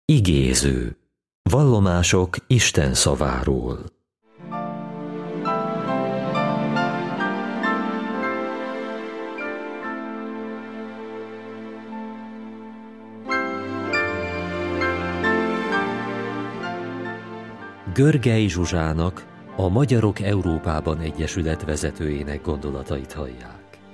Igéző. Vallomások Isten szaváról. Görgei Zsuzsának, a Magyarok Európában Egyesület vezetőjének gondolatait hallják.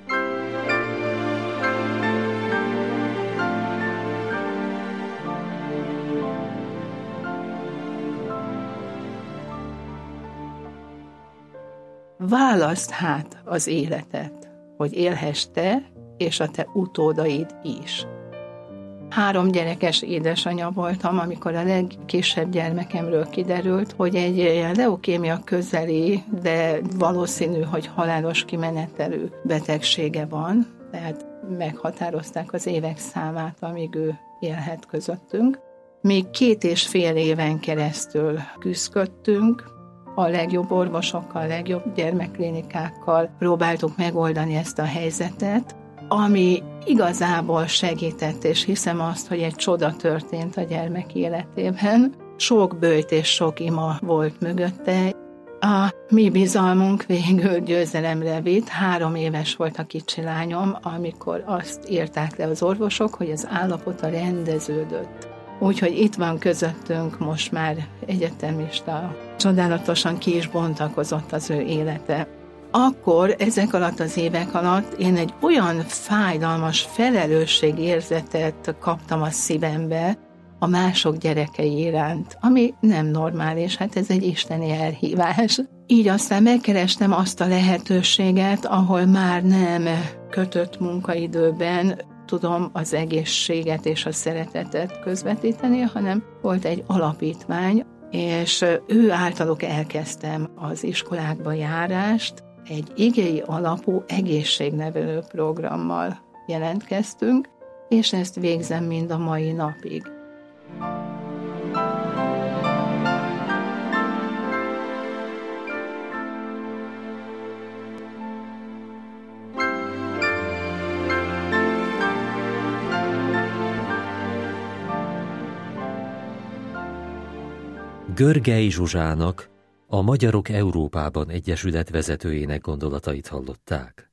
Válaszd hát az életet, hogy élhess te és a te utódaid is. 3 gyerekes édesanyja voltam, amikor a legkisebb gyermekemről kiderült, hogy egy leukémia közeli, de valószínű, hogy halálos kimenetelű betegsége van, tehát meghatározták az évek számát, amíg ő élhet közöttünk. Még 2,5 éven keresztül küzdködtünk, a legjobb orvosokkal, a legjobb gyermekklinikákkal próbáltuk megoldani ezt a helyzetet, ami igazából segített, és hiszem azt, hogy egy csoda történt a gyermek életében. Sok böjt és sok ima volt mögötte. A mi bizalmunk végül győzelemre vitt. 3 éves volt a kicsi lányom, amikor azt írták le az orvosok, hogy az állapota rendeződött. Úgyhogy itt van közöttünk most már egyetemista. Csodálatosan ki is bontakozott az ő élete. Akkor, ezek alatt az évek alatt én egy olyan fájdalmas felelősségérzetet kaptam a szívembe a mások gyerekei iránt, ami nem normális, hát ez egy isteni elhívás. Így aztán megkerestem azt a lehetőséget, ahol már nem kötött munkaidőben tudom az egészséget és a szeretetet közvetíteni, hanem volt egy alapítvány, és ő általuk elkezdtem az iskolákba járást, egy igei alapú egészségnevelő programmal jelentkeztünk, és ezt végzem mind a mai napig. Görgei Zsuzsának, a Magyarok Európában Egyesület vezetőjének gondolatait hallották.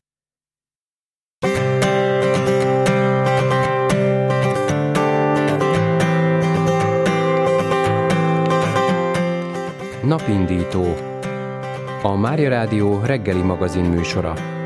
Napindító. A Mária Rádió reggeli magazin műsora.